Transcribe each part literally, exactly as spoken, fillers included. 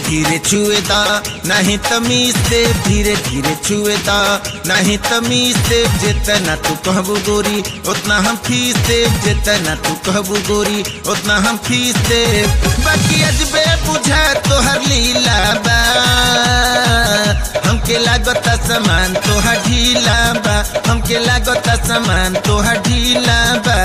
धीरे छुएदा नहीं तमीज से, धीरे धीरे छुएदा नहीं तमीज से। जितना तू कहबू गोरी उतना हम फीस दे, जितना तू कहबू गोरी उतना हम फीस दे। बाकी अजबे बुझा तोहर लीला बा, हमके लागता समान तोहर ढीला बा, हमके लागता समान तोहर ढीला बा।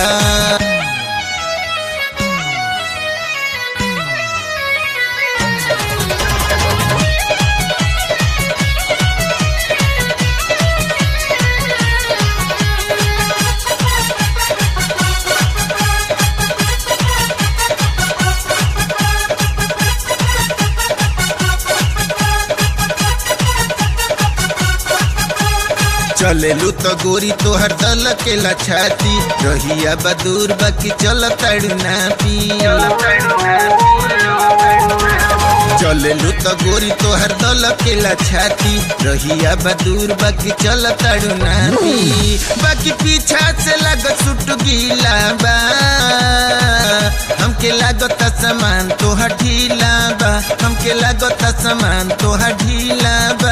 चलेलू तो गोरी तोहर दल के लछाती, रहिया बदूर बाकी चल तड़ू ना पी। चलेलू तो गोरी तोहर दल के लछाती, रहिया बदूर बाकी चल तड़ू ना पी। बाकी पीछा से लागत सुट गीला बा, हमके लागत समान तोहर ढीला बा, हमके लागत समान तोहर ढीला बा।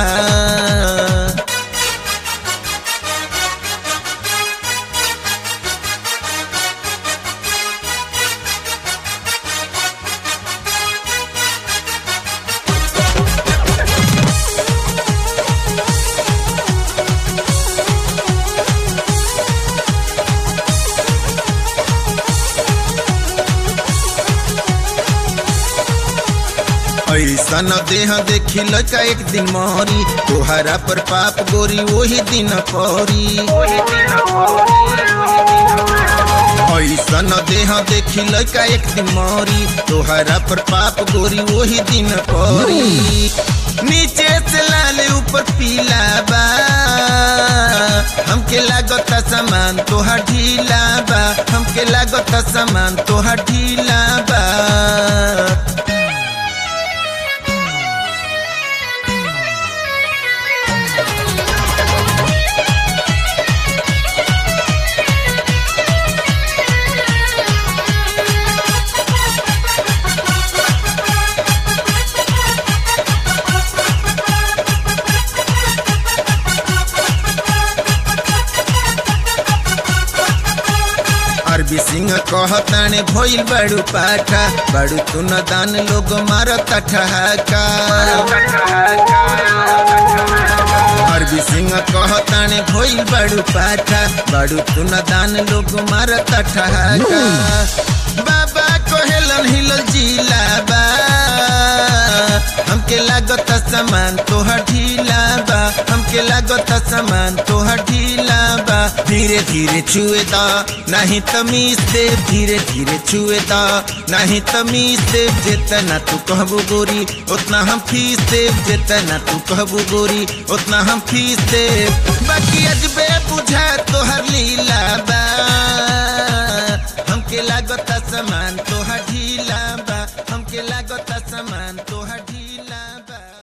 ऐसन देह देखी लड़का एक दिन मोरी, तोहरा पर पाप गोरी वही दिन पौरी। ऐसन देह देखी लड़का एक दिन मोरी, तोहरा पर पाप गोरी वही दिन पौरी। नीचे से लाल ऊपर पीला बा, हमके लागता समान तोहर ढीला बा, हमके लागता समान तोहर ढीला बा। अरबी सिंह कहताने भइल बड़ू पाठा, बड़ू तू न दान लोग मारत ठहाका। अरबी सिंह कहताने भइल बड़ू पाठा, बड़ू तू न दान लोग मारत ठहाका। बाबा कहेलन हिलल जिला बा, हमके लागत समान तोहर ढीला बा, हमके लागत समान तोहर ढीला बा। धीरे धीरे छुएदा नहीं तमीज से, धीरे धीरे छुएदा नहीं तमीज से। जितना तू कहबू गोरी उतना हम फीस दे, जितना तू कहबू गोरी उतना हम फीस दे। बाकी अजबे बुझा तोहर लीला बा, हमके लागत समान तोहर ढीला बा, हमके लागत समान।